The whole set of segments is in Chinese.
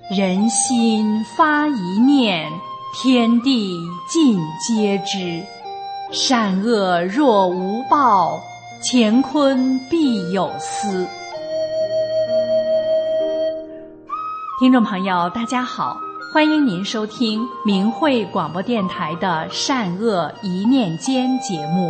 人心发一念，天地尽皆知。善恶若无报，乾坤必有私。听众朋友大家好，欢迎您收听明慧广播电台的善恶一念间节目。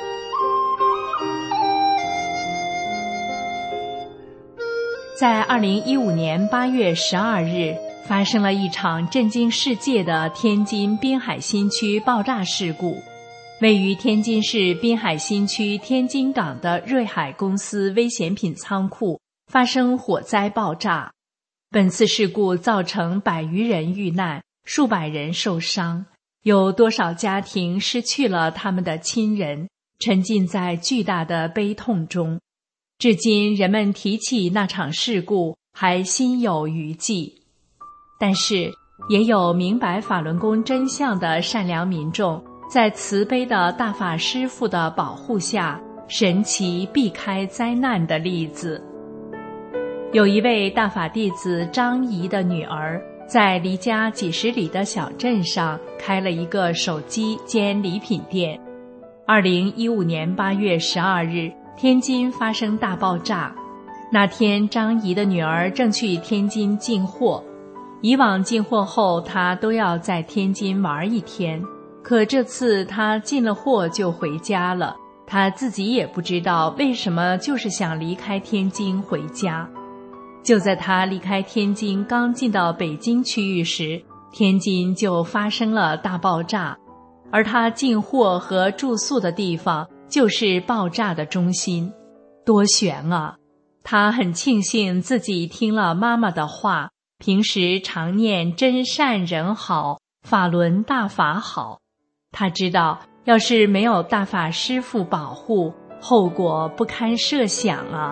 在2015年8月12日发生了一场震惊世界的天津滨海新区爆炸事故。位于天津市滨海新区天津港的瑞海公司危险品仓库发生火灾爆炸。本次事故造成100余人遇难，数百人受伤，有多少家庭失去了他们的亲人，沉浸在巨大的悲痛中。至今人们提起那场事故还心有余悸。但是也有明白法轮功真相的善良民众，在慈悲的大法师父的保护下，神奇避开灾难的例子。有一位大法弟子张姨的女儿，在离家几十里的小镇上开了一个手机兼礼品店。2015年8月12日，天津发生大爆炸。那天张姨的女儿正去天津进货，以往进货后她都要在天津玩一天，可这次她进了货就回家了，她自己也不知道为什么，就是想离开天津回家。就在她离开天津刚进到北京区域时，天津就发生了大爆炸，而她进货和住宿的地方就是爆炸的中心。多悬啊！她很庆幸自己听了妈妈的话，平时常念真善人好，法轮大法好。她知道要是没有大法师父保护，后果不堪设想啊。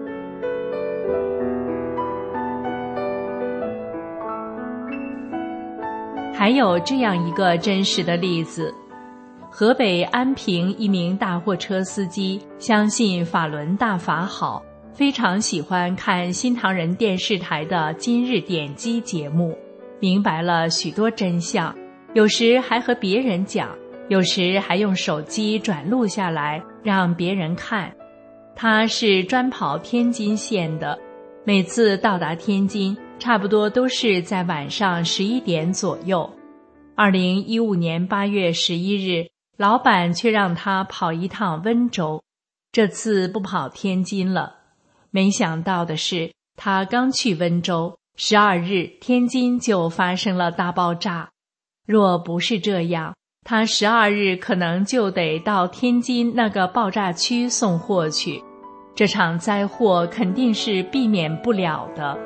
还有这样一个真实的例子，河北安平一名大货车司机相信法轮大法好，非常喜欢看新唐人电视台的今日点击节目，明白了许多真相，有时还和别人讲，有时还用手机转录下来让别人看。他是专跑天津线的，每次到达天津差不多都是在晚上11点左右。2015年8月11日，老板却让他跑一趟温州，这次不跑天津了。没想到的是，他刚去温州，12日天津就发生了大爆炸。若不是这样，他12日可能就得到天津那个爆炸区送货去，这场灾祸肯定是避免不了的。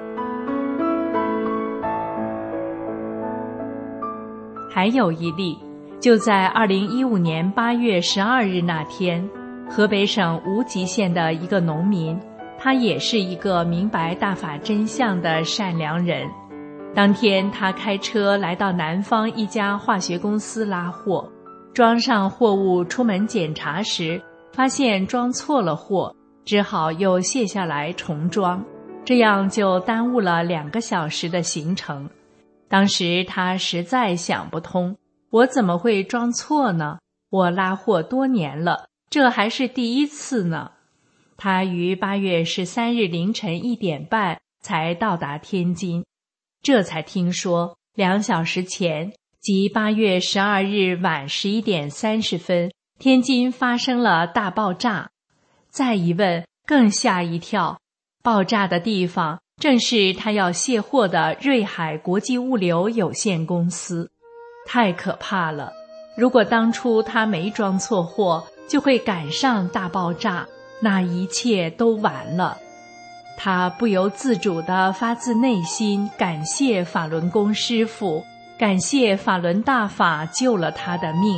还有一例，就在2015年8月12日那天，河北省无极县的一个农民，他也是一个明白大法真相的善良人。当天他开车来到南方一家化学公司拉货，装上货物出门检查时，发现装错了货，只好又卸下来重装，这样就耽误了2个小时的行程。当时他实在想不通，我怎么会装错呢？我拉货多年了，这还是第一次呢。他于8月13日凌晨1点半才到达天津，这才听说2小时前，即8月12日晚11点30分，天津发生了大爆炸。再一问，更吓一跳，爆炸的地方正是他要卸货的瑞海国际物流有限公司。太可怕了，如果当初他没装错货，就会赶上大爆炸，那一切都完了。他不由自主地发自内心感谢法轮功师父，感谢法轮大法救了他的命。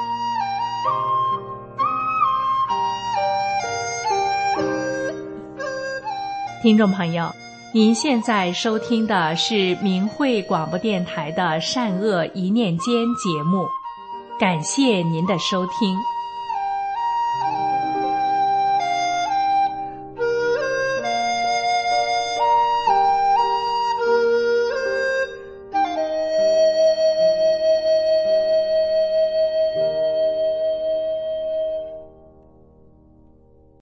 听众朋友，您现在收听的是明慧广播电台的善恶一念间节目，感谢您的收听，